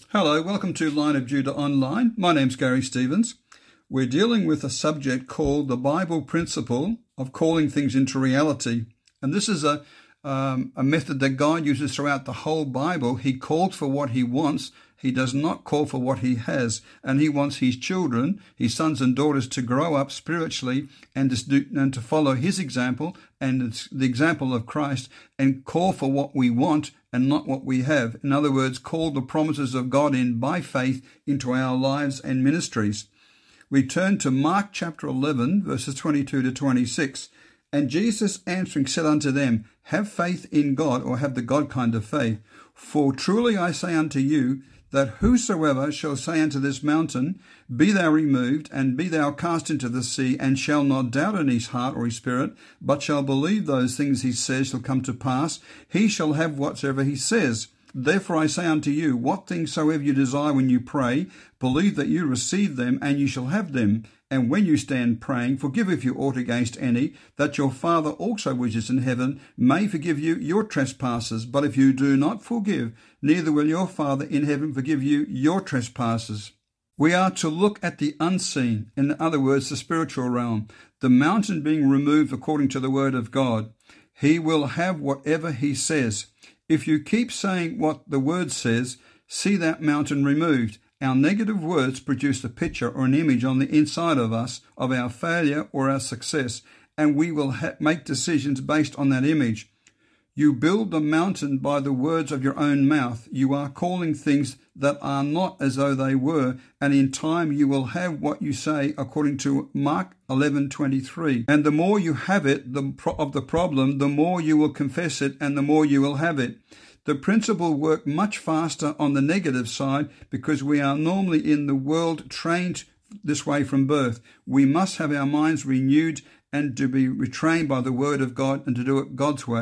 Hello, welcome to Line of Judah Online. My name's Gary Stevens. We're dealing with a subject called the Bible principle of calling things into reality. And this is a method that God uses throughout the whole Bible. He calls for what he wants. He does not call for what he has. And he wants his children, his sons and daughters, to grow up spiritually and to follow his example and the example of Christ and call for what we want and not what we have. In other words, call the promises of God in by faith into our lives and ministries. We turn to Mark chapter 11, verses 22 to 26. And Jesus answering said unto them, Have faith in God, or have the God kind of faith. For truly I say unto you, that whosoever shall say unto this mountain, Be thou removed, and be thou cast into the sea, and shall not doubt in his heart or his spirit, but shall believe those things he says shall come to pass, he shall have whatsoever he says. Therefore I say unto you, what things soever you desire when you pray, believe that you receive them, and you shall have them. And when you stand praying, forgive if you ought against any, that your Father also which is in heaven may forgive you your trespasses. But if you do not forgive, neither will your Father in heaven forgive you your trespasses. We are to look at the unseen, in other words, the spiritual realm, the mountain being removed according to the word of God. He will have whatever he says. If you keep saying what the word says, see that mountain removed. Our negative words produce a picture or an image on the inside of us of our failure or our success, and we will make decisions based on that image. You build the mountain by the words of your own mouth. You are calling things that are not as though they were, and in time you will have what you say, according to Mark 11:23. And the more you have it of the problem, the more you will confess it, and the more you will have it. The principle works much faster on the negative side because we are normally in the world trained this way from birth. We must have our minds renewed and to be retrained by the word of God and to do it God's way.